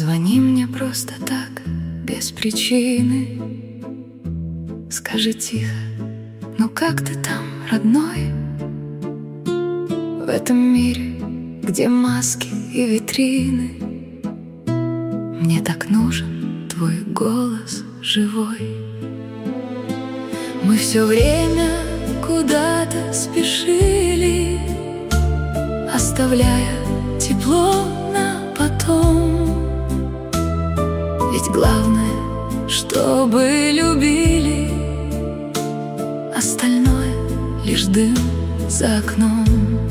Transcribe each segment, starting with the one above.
звони мне просто так, без причины. Скажи тихо, ну как ты там, родной? В этом мире, где маски и витрины, мне так нужен твой голос живой. Мы все время куда-то спешили, оставляя тепло на потом. Ведь главное, чтобы любили, остальное лишь дым за окном.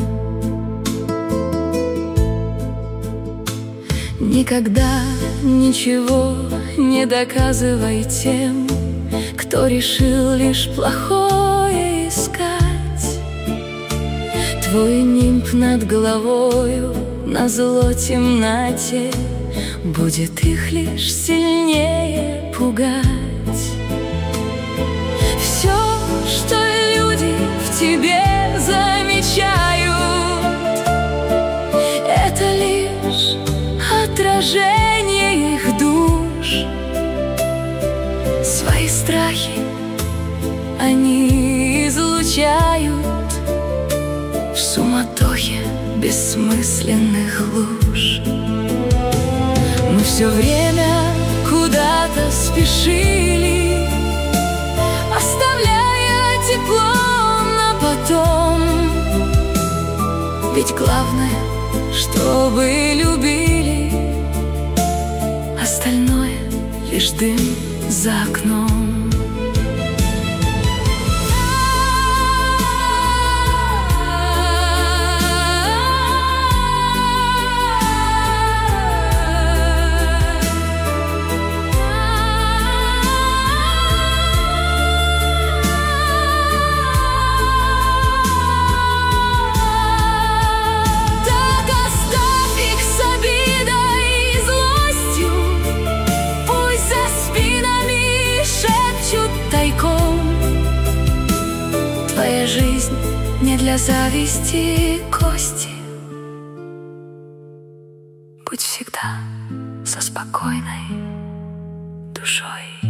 Никогда ничего не доказывай тем, кто решил лишь плохое искать. Твой нимб над головою назло темноте будет их лишь сильнее пугать. Все, что люди в тебе замечают, это лишь отражение их душ. Свои страхи они излучают в суматохе бессмысленных луж. Мы все время куда-то спешили, оставляя тепло на потом. Ведь главное, чтобы любили, остальное лишь дым за окном. Твоя жизнь не для зависти и кости. Будь всегда со спокойной душой.